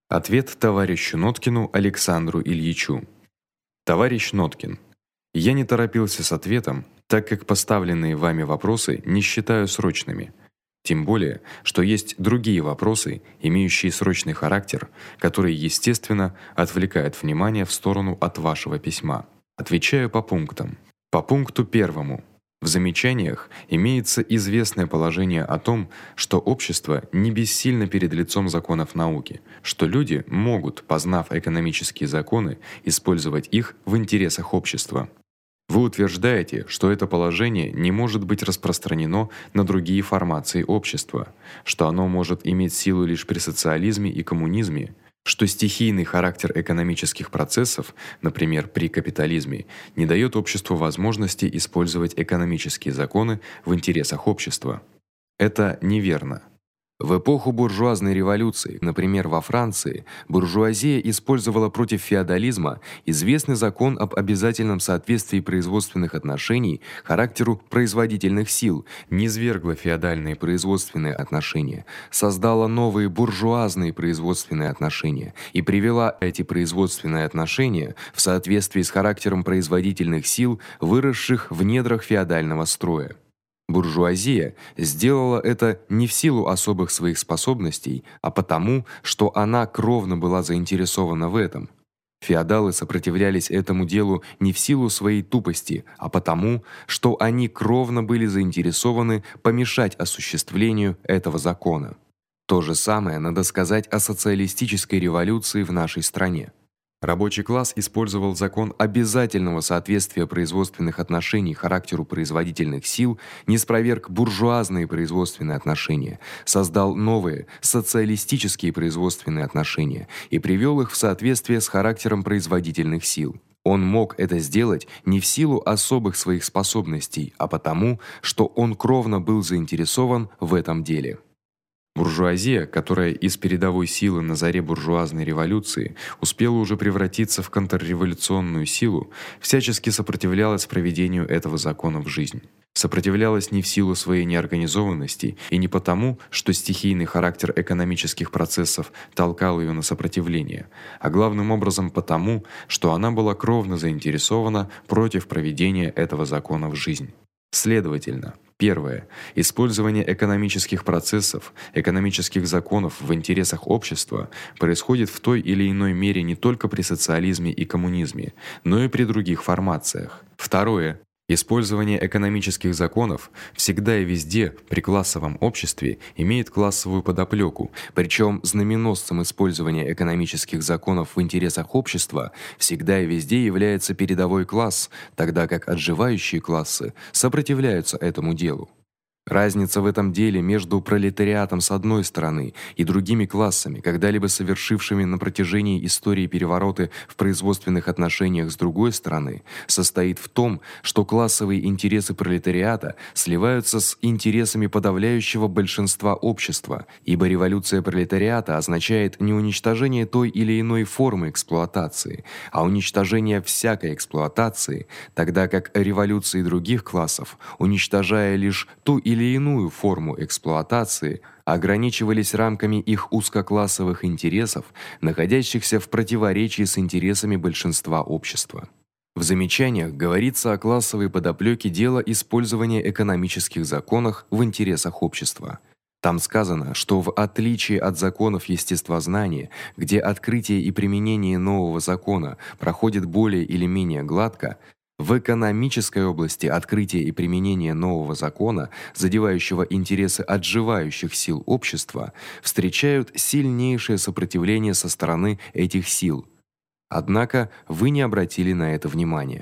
Ответ товарищу Ноткину Александру Ильичу. Товарищ Ноткин, я не торопился с ответом, так как поставленные вами вопросы не считаю срочными. Тем более, что есть другие вопросы, имеющие срочный характер, которые, естественно, отвлекают внимание в сторону от вашего письма. Отвечаю по пунктам. По пункту 1. В замечаниях имеется известное положение о том, что общество не бессильно перед лицом законов науки, что люди могут, познав экономические законы, использовать их в интересах общества. Вы утверждаете, что это положение не может быть распространено на другие формации общества, что оно может иметь силу лишь при социализме и коммунизме, что стихийный характер экономических процессов, например, при капитализме, не даёт обществу возможности использовать экономические законы в интересах общества. Это неверно. В эпоху буржуазной революции, например, во Франции, буржуазия использовала против феодализма известный закон об обязательном соответствии производственных отношений характеру производительных сил, низвергла феодальные производственные отношения, создала новые буржуазные производственные отношения и привела эти производственные отношения в соответствии с характером производительных сил, выросших в недрах феодального строя. Буржуазия сделала это не в силу особых своих способностей, а потому, что она кровно была заинтересована в этом. Феодалы сопротивлялись этому делу не в силу своей тупости, а потому, что они кровно были заинтересованы помешать осуществлению этого закона. То же самое надо сказать о социалистической революции в нашей стране. Рабочий класс использовал закон обязательного соответствия производственных отношений характеру производительных сил, ниспровергг буржуазные производственные отношения, создал новые социалистические производственные отношения и привёл их в соответствие с характером производительных сил. Он мог это сделать не в силу особых своих способностей, а потому, что он кровно был заинтересован в этом деле. Буржуазия, которая из передовой силы на заре буржуазной революции успела уже превратиться в контрреволюционную силу, всячески сопротивлялась проведению этого закона в жизнь. Сопротивлялась не в силу своей неорганизованности и не потому, что стихийный характер экономических процессов толкал её на сопротивление, а главным образом потому, что она была кровно заинтересована против проведения этого закона в жизнь. Следовательно, первое. Использование экономических процессов, экономических законов в интересах общества происходит в той или иной мере не только при социализме и коммунизме, но и при других формациях. Второе. Использование экономических законов всегда и везде при классовом обществе имеет классовую подоплёку, причём знаменосцем использования экономических законов в интересах общества всегда и везде является передовой класс, тогда как отживающие классы сопротивляются этому делу. Разница в этом деле между пролетариатом с одной стороны и другими классами, когда-либо совершившими на протяжении истории перевороты в производственных отношениях с другой стороны, состоит в том, что классовые интересы пролетариата сливаются с интересами подавляющего большинства общества, ибо революция пролетариата означает не уничтожение той или иной формы эксплуатации, а уничтожение всякой эксплуатации, тогда как революции других классов, уничтожая лишь ту или иную форму эксплуатации, ограничивались рамками их узкоклассовых интересов, находящихся в противоречии с интересами большинства общества. В замечаниях говорится о классовой подоплёке дела использования экономических законов в интересах общества. Там сказано, что в отличие от законов естествознания, где открытие и применение нового закона проходит более или менее гладко, в экономической области открытие и применение нового закона, задевающего интересы отживающих сил общества, встречают сильнейшее сопротивление со стороны этих сил. Однако вы не обратили на это внимания.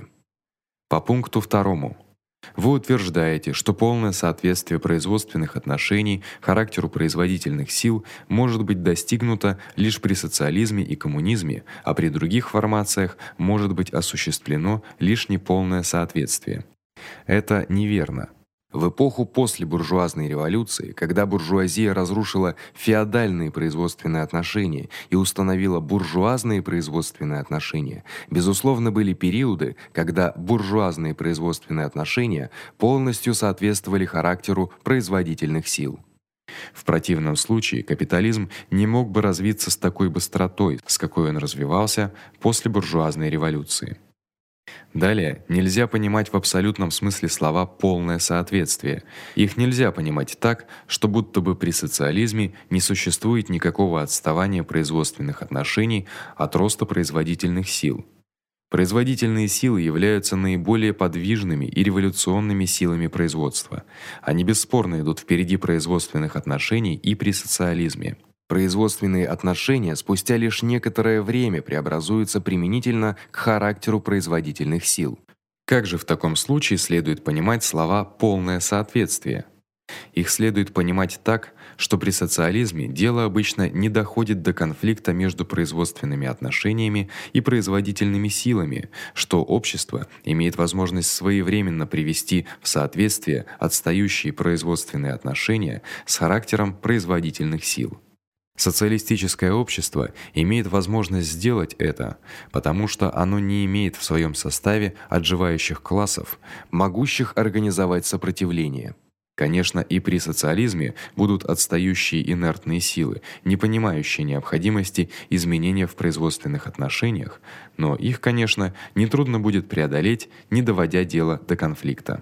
По пункту 2. Вы утверждаете, что полное соответствие производственных отношений характеру производительных сил может быть достигнуто лишь при социализме и коммунизме, а при других формациях может быть осуществлено лишь неполное соответствие. Это неверно. В эпоху после буржуазной революции, когда буржуазия разрушила феодальные производственные отношения и установила буржуазные производственные отношения, безусловно, были периоды, когда буржуазные производственные отношения полностью соответствовали характеру производительных сил. В противном случае капитализм не мог бы развиться с такой быстротой, с какой он развивался после буржуазной революции. Далее, нельзя понимать в абсолютном смысле слова «полное соответствие». Их нельзя понимать так, что будто бы при социализме не существует никакого отставания производственных отношений от роста производительных сил. Производительные силы являются наиболее подвижными и революционными силами производства. Они бесспорно идут впереди производственных отношений и при социализме. Производственные отношения спустя лишь некоторое время преобразуются применительно к характеру производительных сил. Как же в таком случае следует понимать слова «полное соответствие»? Их следует понимать так, что при социализме дело обычно не доходит до конфликта между производственными отношениями и производительными силами, что общество имеет возможность своевременно привести в соответствие отстающие производственные отношения с характером производительных сил. Социалистическое общество имеет возможность сделать это, потому что оно не имеет в своем составе отживающих классов, могущих организовать сопротивление. Конечно, и при социализме будут отстающие инертные силы, не понимающие необходимости изменения в производственных отношениях, но их, конечно, нетрудно будет преодолеть, не доводя дело до конфликта.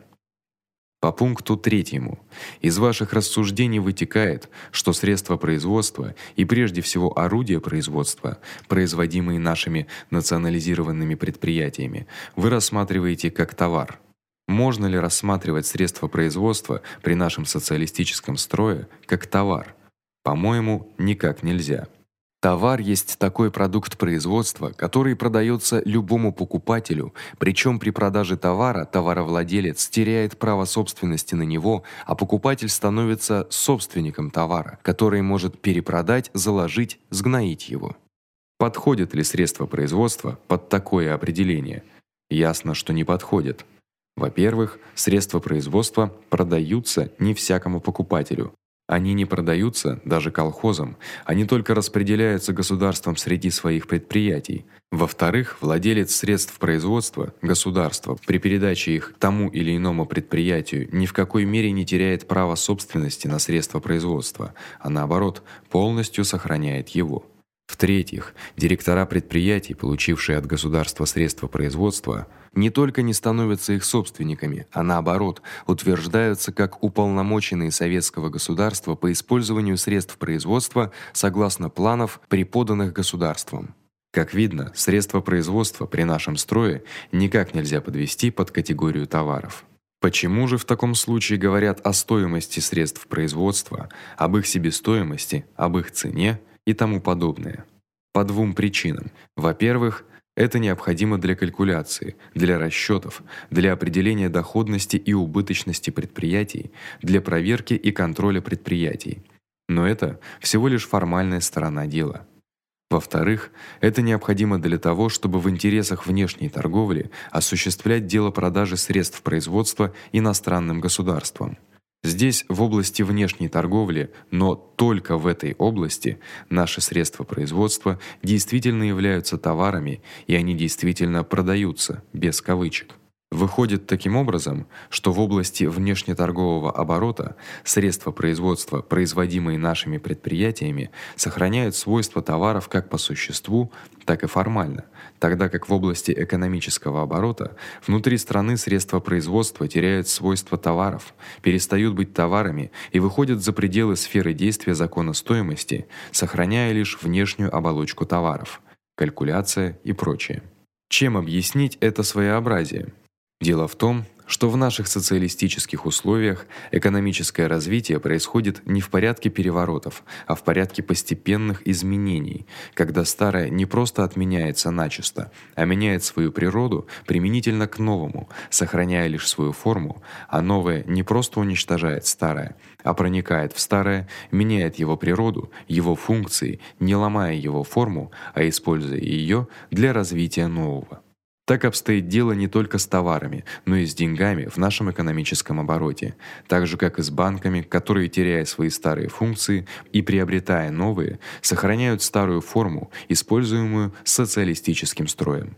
По пункту 3. Из ваших рассуждений вытекает, что средства производства и прежде всего орудия производства, производимые нашими национализированными предприятиями, вы рассматриваете как товар. Можно ли рассматривать средства производства при нашем социалистическом строе как товар? По-моему, никак нельзя. Товар есть такой продукт производства, который продаётся любому покупателю, причём при продаже товара товаровладелец теряет право собственности на него, а покупатель становится собственником товара, который может перепродать, заложить, сгноить его. Подходит ли средство производства под такое определение? Ясно, что не подходит. Во-первых, средства производства продаются не всякому покупателю. Они не продаются даже колхозам, они только распределяются государством среди своих предприятий. Во-вторых, владелец средств производства, государство, при передаче их тому или иному предприятию ни в какой мере не теряет права собственности на средства производства, а наоборот, полностью сохраняет его. В-третьих, директора предприятий, получившие от государства средства производства, не только не становятся их собственниками, а наоборот, утверждаются как уполномоченные советского государства по использованию средств производства согласно планов, преподанных государством. Как видно, средства производства при нашем строе никак нельзя подвести под категорию товаров. Почему же в таком случае говорят о стоимости средств производства, об их себестоимости, об их цене и тому подобное? По двум причинам. Во-первых, это необходимо для калькуляции, для расчётов, для определения доходности и убыточности предприятий, для проверки и контроля предприятий. Но это всего лишь формальная сторона дела. Во-вторых, это необходимо для того, чтобы в интересах внешней торговли осуществлять дело продажи средств производства иностранным государствам. Здесь, в области внешней торговли, но только в этой области, наши средства производства действительно являются товарами, и они действительно продаются, без кавычек. Выходит таким образом, что в области внешнеторгового оборота средства производства, производимые нашими предприятиями, сохраняют свойства товаров как по существу, так и формально, тогда как в области экономического оборота внутри страны средства производства теряют свойства товаров, перестают быть товарами и выходят за пределы сферы действия закона стоимости, сохраняя лишь внешнюю оболочку товаров, калькуляция и прочее. Чем объяснить это своеобразие? Дело в том, что в наших социалистических условиях экономическое развитие происходит не в порядке переворотов, а в порядке постепенных изменений, когда старое не просто отменяется начисто, а меняет свою природу применительно к новому, сохраняя лишь свою форму, а новое не просто уничтожает старое, а проникает в старое, меняет его природу, его функции, не ломая его форму, а используя её для развития нового. Так обстоит дело не только с товарами, но и с деньгами в нашем экономическом обороте, так же как и с банками, которые, теряя свои старые функции и приобретая новые, сохраняют старую форму, используемую социалистическим строем.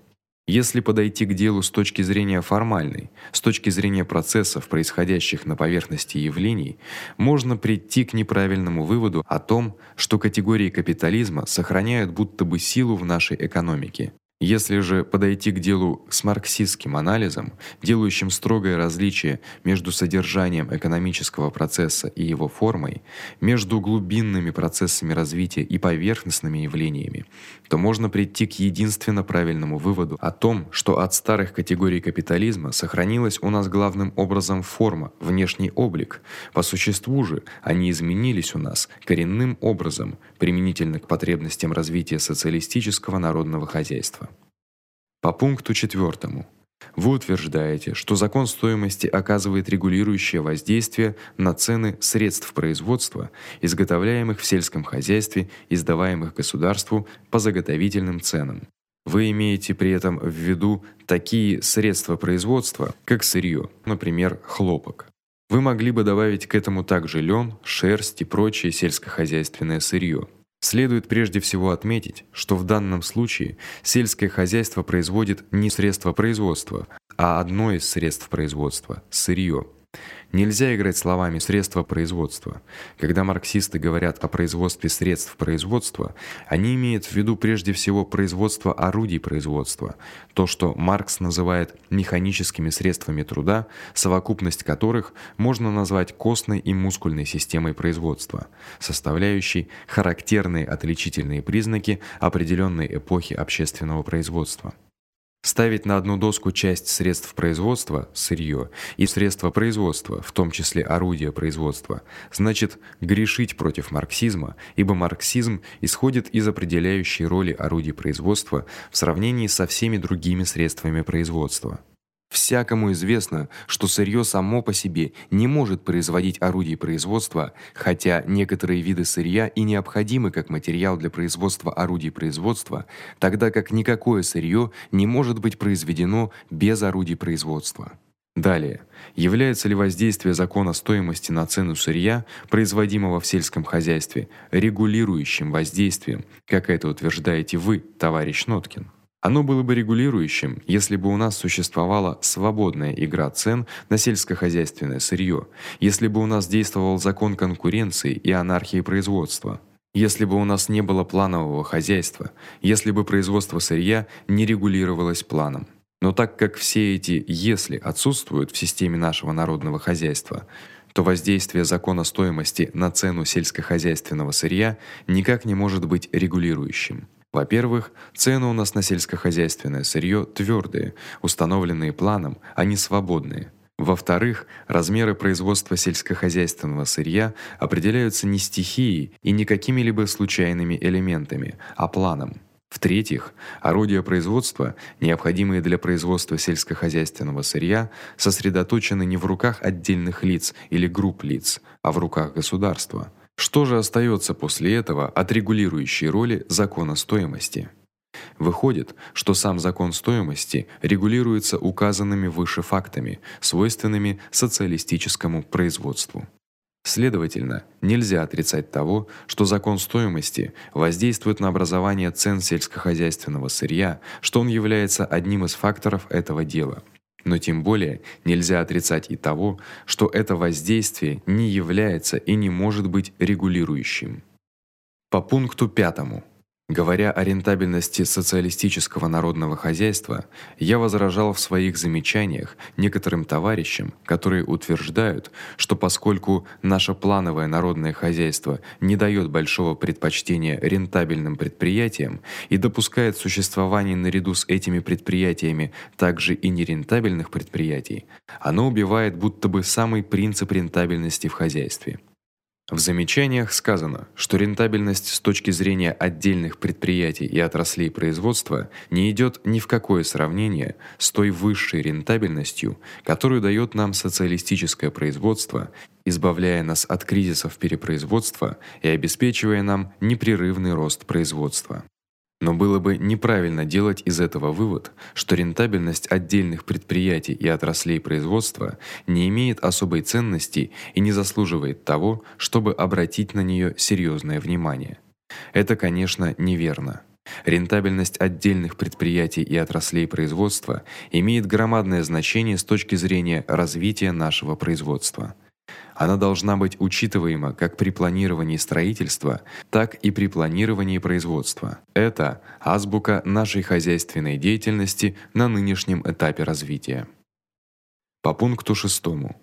Если подойти к делу с точки зрения формальной, с точки зрения процессов, происходящих на поверхности явлений, можно прийти к неправильному выводу о том, что категории капитализма сохраняют будто бы силу в нашей экономике. Если же подойти к делу с марксистским анализом, делающим строгое различие между содержанием экономического процесса и его формой, между глубинными процессами развития и поверхностными явлениями, то можно прийти к единственно правильному выводу о том, что от старых категорий капитализма сохранилась у нас главным образом форма, внешний облик. По существу же они изменились у нас коренным образом, применительно к потребностям развития социалистического народного хозяйства. По пункту 4. Вы утверждаете, что закон стоимости оказывает регулирующее воздействие на цены средств производства, изготовляемых в сельском хозяйстве и сдаваемых государству по заготовительным ценам. Вы имеете при этом в виду такие средства производства, как сырье, например, хлопок. Вы могли бы добавить к этому также лен, шерсть и прочее сельскохозяйственное сырье. Следует прежде всего отметить, что в данном случае сельское хозяйство производит не средства производства, а одно из средств производства сырье. Нельзя играть словами средства производства. Когда марксисты говорят о производстве средств производства, они имеют в виду прежде всего производство орудий производства, то, что Маркс называет механическими средствами труда, совокупность которых можно назвать костной и мускульной системой производства, составляющей характерные отличительные признаки определенной эпохи общественного производства. Ставить на одну доску часть средств производства, сырье, и средства производства, в том числе орудия производства, значит грешить против марксизма, ибо марксизм исходит из определяющей роли орудий производства в сравнении со всеми другими средствами производства. Всякому известно, что сырье само по себе не может производить орудий производства, хотя некоторые виды сырья и необходимы как материал для производства орудий производства, тогда как никакое сырье не может быть произведено без орудий производства. Далее, является ли воздействие закона стоимости на цену сырья, производимого в сельском хозяйстве, регулирующим воздействием, как это утверждаете вы, товарищ Ноткин? Оно было бы регулирующим, если бы у нас существовала свободная игра цен на сельскохозяйственное сырье, если бы у нас действовал закон конкуренции и анархии производства, если бы у нас не было планового хозяйства, если бы производство сырья не регулировалось планом. Но так как все эти «если» отсутствуют в системе нашего народного хозяйства, то воздействие закона стоимости на цену сельскохозяйственного сырья никак не может быть регулирующим. Во-первых, цены у нас на сельскохозяйственное сырье твердые, установленные планом, а не свободные. Во-вторых, размеры производства сельскохозяйственного сырья определяются не стихией и не какими-либо случайными элементами, а планом. В-третьих, орудия производства, необходимые для производства сельскохозяйственного сырья, сосредоточены не в руках отдельных лиц или групп лиц, а в руках государства. Что же остается после этого от регулирующей роли закона стоимости? Выходит, что сам закон стоимости регулируется указанными выше фактами, свойственными социалистическому производству. Следовательно, нельзя отрицать того, что закон стоимости воздействует на образование цен сельскохозяйственного сырья, что он является одним из факторов этого дела. Но тем более нельзя отрицать и того, что это воздействие не является и не может быть регулирующим. По пункту 5. Говоря о рентабельности социалистического народного хозяйства, я возражал в своих замечаниях некоторым товарищам, которые утверждают, что поскольку наше плановое народное хозяйство не даёт большого предпочтения рентабельным предприятиям и допускает существование наряду с этими предприятиями также и нерентабельных предприятий, оно убивает будто бы самый принцип рентабельности в хозяйстве. В замечаниях сказано, что рентабельность с точки зрения отдельных предприятий и отраслей производства не идёт ни в какое сравнение с той высшей рентабельностью, которую даёт нам социалистическое производство, избавляя нас от кризисов перепроизводства и обеспечивая нам непрерывный рост производства. Но было бы неправильно делать из этого вывод, что рентабельность отдельных предприятий и отраслей производства не имеет особой ценности и не заслуживает того, чтобы обратить на неё серьёзное внимание. Это, конечно, неверно. Рентабельность отдельных предприятий и отраслей производства имеет громадное значение с точки зрения развития нашего производства. Она должна быть учитываема как при планировании строительства, так и при планировании производства. Это азбука нашей хозяйственной деятельности на нынешнем этапе развития. По пункту 6.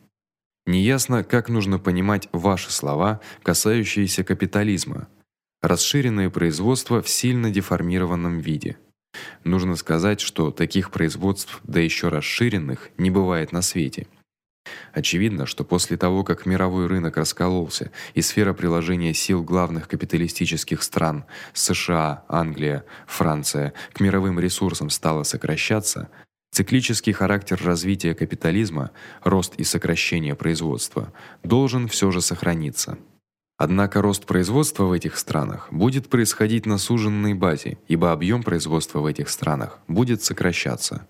Неясно, как нужно понимать ваши слова, касающиеся капитализма. Расширенное производство в сильно деформированном виде. Нужно сказать, что таких производств, да еще расширенных, не бывает на свете. Очевидно, что после того, как мировой рынок раскололся и сфера приложения сил главных капиталистических стран США, Англия, Франция к мировым ресурсам стала сокращаться, циклический характер развития капитализма, рост и сокращение производства, должен все же сохраниться. Однако рост производства в этих странах будет происходить на суженной базе, ибо объем производства в этих странах будет сокращаться.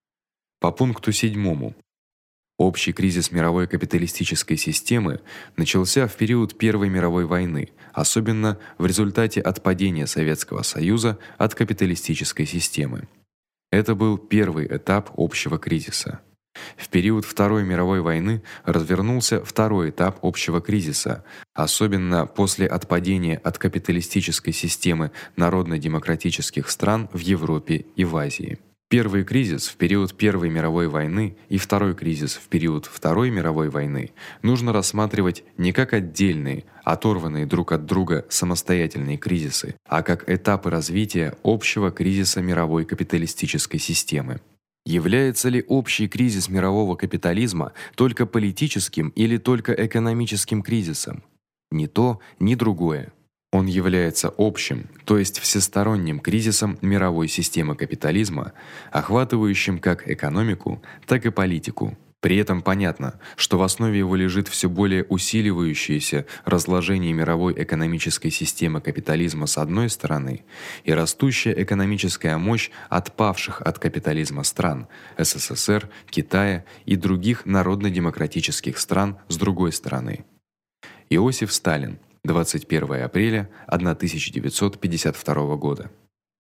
По пункту 7. Общий кризис мировой капиталистической системы начался в период Первой мировой войны, особенно в результате отпадения Советского Союза от капиталистической системы. Это был первый этап общего кризиса. В период Второй мировой войны развернулся второй этап общего кризиса, особенно после отпадения от капиталистической системы народно-демократических стран в Европе и в Азии. Первый кризис в период Первой мировой войны и второй кризис в период Второй мировой войны нужно рассматривать не как отдельные, оторванные друг от друга самостоятельные кризисы, а как этапы развития общего кризиса мировой капиталистической системы. Является ли общий кризис мирового капитализма только политическим или только экономическим кризисом? Ни то, ни другое. Он является общим, то есть всесторонним кризисом мировой системы капитализма, охватывающим как экономику, так и политику. При этом понятно, что в основе его лежит все более усиливающееся разложение мировой экономической системы капитализма с одной стороны и растущая экономическая мощь отпавших от капитализма стран СССР, Китая и других народно-демократических стран с другой стороны. Иосиф Сталин, 21 апреля 1952 года.